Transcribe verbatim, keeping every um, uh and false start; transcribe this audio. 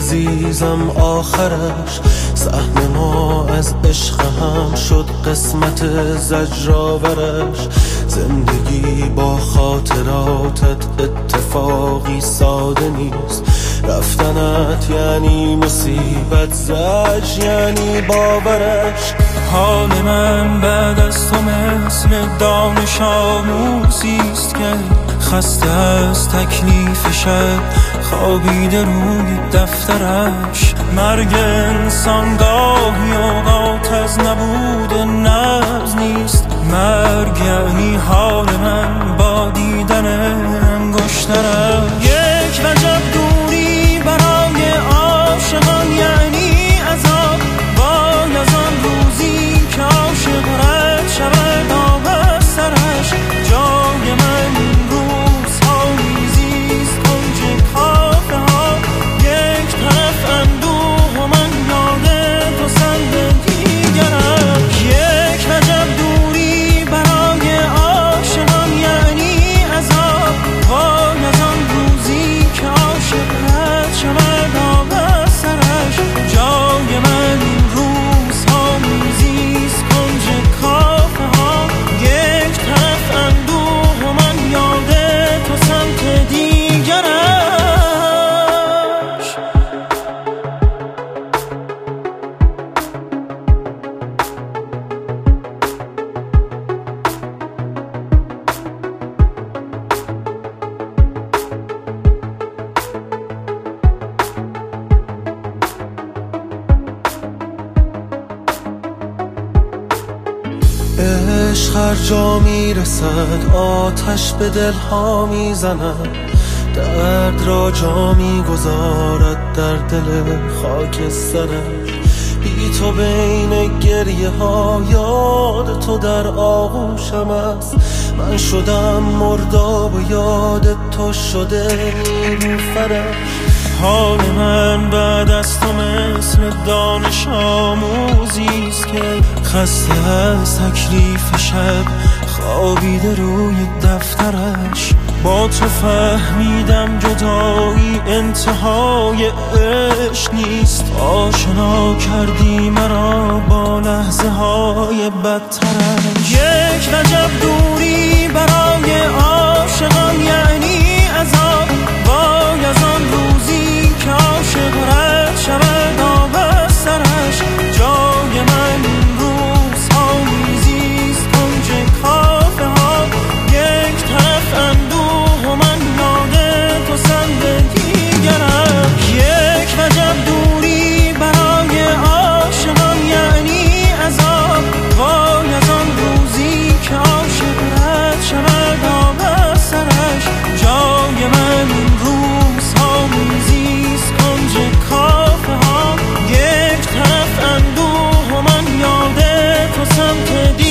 عزیزم آخرش سهم ما از عشق هم شد قسمت زجرآورش. زندگی با خاطراتت اتفاقی ساده نیست، رفتنت یعنی مصیبت، زج یعنی باورش. حال من بعد از تو مثل دانش آموزیست که خسته از تکلیف شب خوابیده روی دفترش. مرگ انسان گاهی اوقات از نبود نبض نیست، مرگ یعنی حال من با دیدن انگشترش. یک وجب دوری برای عاشقان یعنی عذاب، وای از آن روزی که عاشق رد شود آب از سرش. جای من روزها میزیست کنج کافه ها، یک طرف اندوه و من یاد تو سند دیگرم. یک وجب دوری برای عاشقان یعنی عذاب، وای از آن روزی که عاشق رد شود آب از سرش. جای من روزها میزیست کنج کافه ها، یک طرف اندوه و من یاد تو سمت دیگرش. عشق هر جا میرسد آتش به دلها میزند، درد را جا میگذارد در دل خاکسترش. بی تو بین گریه ها یاد تو در آغوشم است، من شدم مرداب و یاد تو شده نیلوفرش. حال من بعد از تو مثل دانش آموزیست که خسته از تکلیف شب خوابیده روی دفترش. با تو فهمیدم جدایی انتهای عشق نیست، آشنا کردی مرا با لحظه های بدترش. یک وجب دوری برای عاشقان یعنی عذاب، وای از آن روزی که عاشق رد شود آب از سرش. جای من روزها میزیست کنج کافه ها، یک طرف اندوه و من یاد تو سند دیگرم. یک وجب دوری برای عاشقان یعنی عذاب، وای از آن روزی که عاشق رد شود آب از سرش. جای من روزها میزیست کنج کافه ها، یک طرف اندوه و من یاد تو سمت دیگرم.